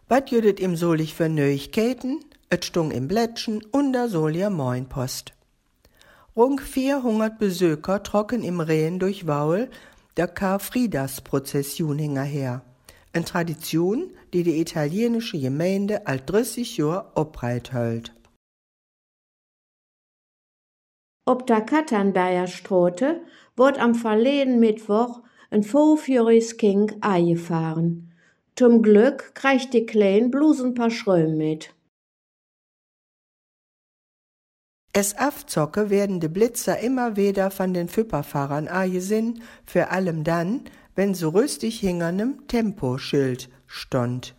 Wat jüdet im solich für Neuigkeiten? Et stung im Blättchen und da soll ja Moinpost. Rund 400 Besucher trocken im Rehen durch Waul der Karfreitagsprozession hinterher. Eine Tradition, die die italienische Gemeinde alt 30 Jahre opreit hält. Op der Katernberger Strote wird am verleden Mittwoch ein 5-jähriges Kind eingefahren. Zum Glück kriegt die Klein bloß ein paar Schröm mit. Es Afzocke werden die Blitzer immer wieder von den Füpperfahrern angesehen, vor allem dann, wenn so rüstig hinter nem Temposchild stond.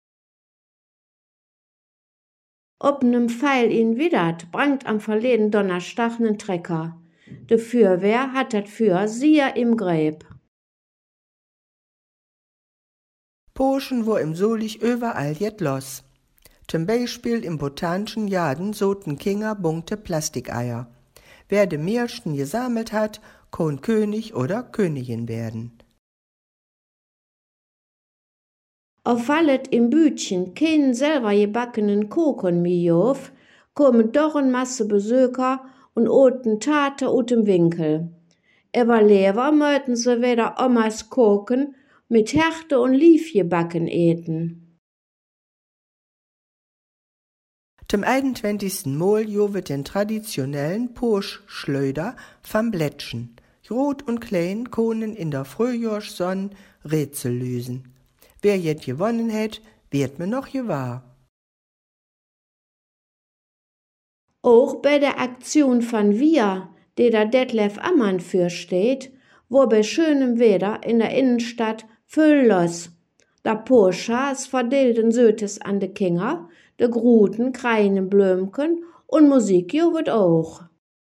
Ob nem Pfeil ihn widert, brangt am verleden Donnerstag nen Trecker. De Fürwehr hat dat Für sehr im Gräb. Poschen wo im Solich überall jet los. Zum Beispiel im botanischen Garten soten Kinder bunte Plastikeier. Wer de meisten gesammelt hat, kann König oder Königin werden. Auf wallet im Bütchen keinen selber gebackenen Kuchen mehr auf, kommen doch en Masse Besucher und oten Tate ut dem Winkel. Überlever möchten sie wieder Omas Kuchen mit Härte und Liefgebacken eten. Zum 21. Mal jovet den traditionellen Poschschleuder vom Blättchen. Rot und klein können in der Frühjahrssonne Rätsel lösen. Wer jet gewonnen hat, wird mir noch gewahr. Auch bei der Aktion von Wir, die der Detlef Ammann fürsteht, wo bei schönem Wetter in der Innenstadt viel los. Da Poschas verdeelten Sötes an de Kinder, de Gruten kreien Blömken und Musik jovet auch.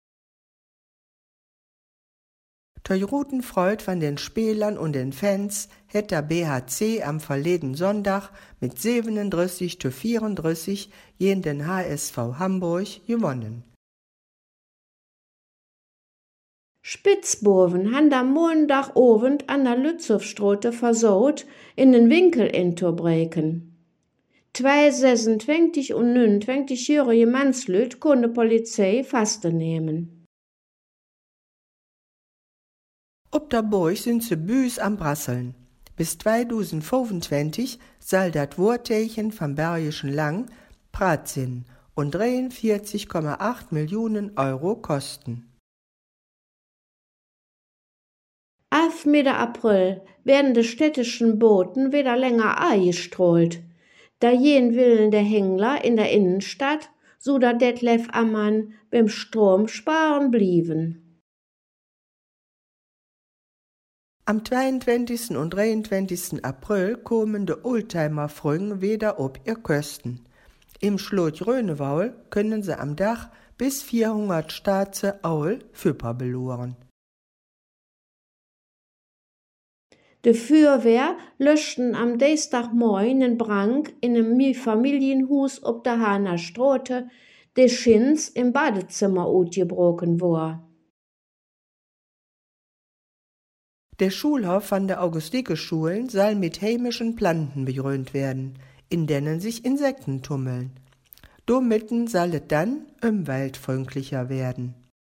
Zur großen Freude von den Spielern und den Fans hat der BHC am verleden Sonntag mit 37:34 gegen den HSV Hamburg gewonnen. Spitzboven han am Montagabend an der Lützowstrote versaut, in den Winkel intobreken. 2 26 und 29-jährige Mannslüt konnte Polizei festnehmen. Ob der Burg sind sie büs am Brasseln. Bis 2025 soll das Worteichen vom Bergischen Lang Prat sein und 43,8 Millionen Euro kosten. Ab Mitte April werden die städtischen Booten wieder länger eingestrahlt. Da jeden Willen der Hängler in der Innenstadt, so der Detlef Ammann beim Strom sparen blieben. Am 22. und 23. April kommen die Oldtimer-Früng wieder ob ihr Kosten. Im Schlot Rönewaul können sie am Dach bis 400 Staatse Aul Füpper beloren. De Feuerwehr löschten am Dienstagmorgen en Brand in einem Familienhus ob der Hahner Strote, de Schins im Badezimmer ausgebrochen war. Der Schulhof von der Augustike-Schulen soll mit heimischen Planten begrönt werden, in denen sich Insekten tummeln. Domitten soll es dann umweltfreundlicher werden.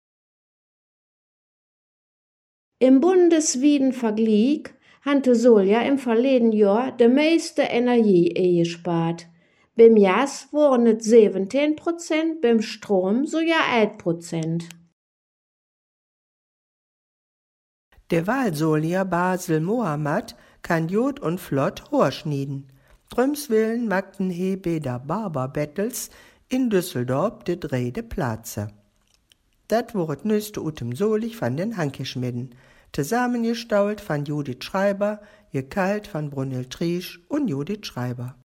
Im bundesweiten Vergleich hatte Solja im verleden Jahr de meiste Energie eingespart. Beim Gas waren es 17%, beim Strom sogar 1%. Der Wahlsolier Basel Mohammed kann Jod und Flott horschnieden. Drümswillen magten he bei der Barberbattles in Düsseldorf de drede Platze. Dat wurdet nüste utem Solich von den Hankeschmidden, zusammengestault von Judith Schreiber, gekalt von Brunhild Triesch und Judith Schreiber.